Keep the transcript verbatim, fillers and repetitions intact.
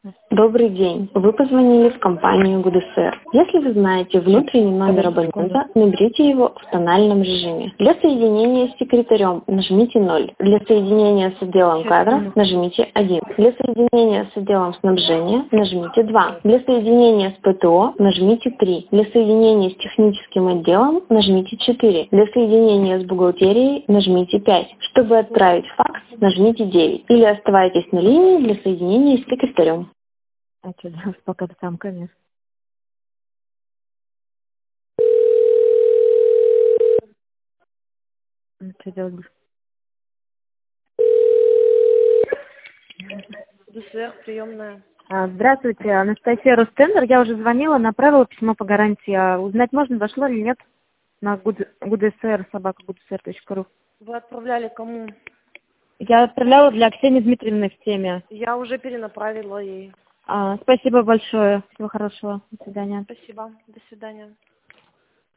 Добрый день. Вы позвонили в компанию ГУДСР. Если вы знаете внутренний номер абонента, наберите его в тональном режиме. Для соединения с секретарем нажмите ноль. Для соединения с отделом кадров нажмите один. Для соединения с отделом снабжения нажмите два. Для соединения с ПТО нажмите три. Для соединения с техническим отделом нажмите четыре. Для соединения с бухгалтерией нажмите пять. Чтобы отправить факс, нажмите девять. Или оставайтесь на линии для соединения с секретарем. А что делать, пока ты там, конечно. Ну, что делать будешь? ГУДСР, приемная. А, Здравствуйте, Анастасия Ростендер. Я уже звонила, направила письмо по гарантии. А узнать можно, дошло или нет на ГУДСР, собака гудср точка ру. Вы отправляли кому? Я отправляла для Ксении Дмитриевны в теме. Я уже перенаправила ей. А, спасибо большое. Всего хорошего. До свидания. Спасибо. До свидания.